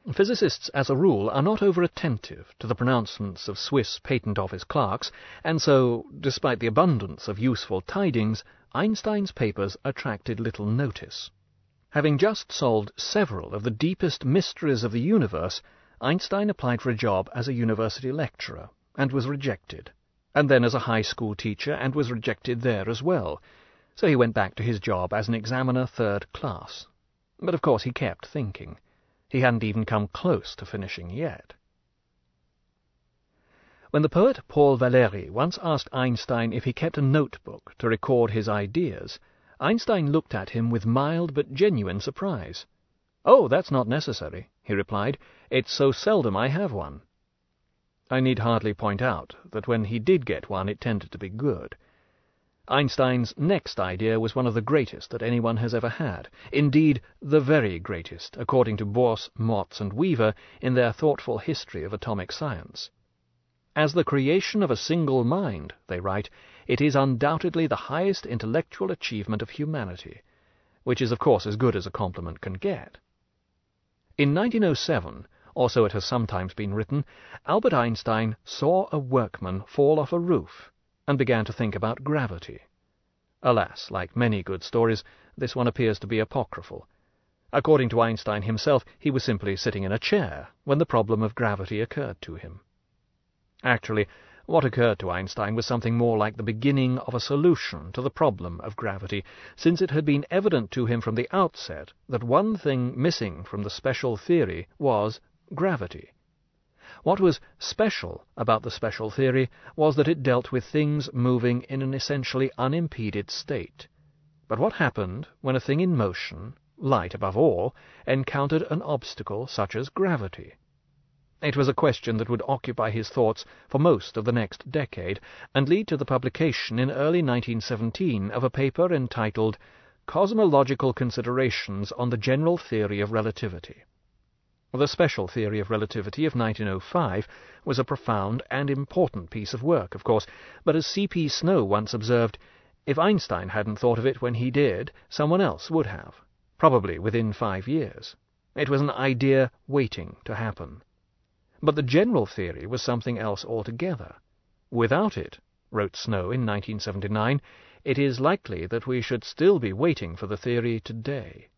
Physicists, as a rule, are not over-attentive to the pronouncements of Swiss patent office clerks, and so, despite the abundance of useful tidings, Einstein's papers attracted little notice. Having just solved several of the deepest mysteries of the universe, Einstein applied for a job as a university lecturer, and was rejected, and then as a high school teacher, and was rejected there as well, so he went back to his job as an examiner third class. But of course he kept thinking. He hadn't even come close to finishing yet. When the poet Paul Valéry once asked Einstein if he kept a notebook to record his ideas, Einstein looked at him with mild but genuine surprise. "Oh, that's not necessary," he replied. "It's so seldom I have one." I need hardly point out that when he did get one, it tended to be good. Einstein's next idea was one of the greatest that anyone has ever had, indeed the very greatest, according to Bohr, Motz, and Weaver in their thoughtful history of atomic science. As the creation of a single mind, they write, it is undoubtedly the highest intellectual achievement of humanity, which is of course as good as a compliment can get. In 1907, or so it has sometimes been written, Albert Einstein saw a workman fall off a roof and began to think about gravity. Alas, like many good stories, this one appears to be apocryphal. According to Einstein himself, he was simply sitting in a chair when the problem of gravity occurred to him. Actually, what occurred to Einstein was something more like the beginning of a solution to the problem of gravity, since it had been evident to him from the outset that one thing missing from the special theory was gravity. What was special about the special theory was that it dealt with things moving in an essentially unimpeded state. But what happened when a thing in motion, light above all, encountered an obstacle such as gravity? It was a question that would occupy his thoughts for most of the next decade, and lead to the publication in early 1917 of a paper entitled Cosmological Considerations on the General Theory of Relativity. The special theory of relativity of 1905 was a profound and important piece of work, of course, but as C.P. Snow once observed, if Einstein hadn't thought of it when he did, someone else would have, probably within 5 years. It was an idea waiting to happen. But the general theory was something else altogether. Without it, wrote Snow in 1979, it is likely that we should still be waiting for the theory today.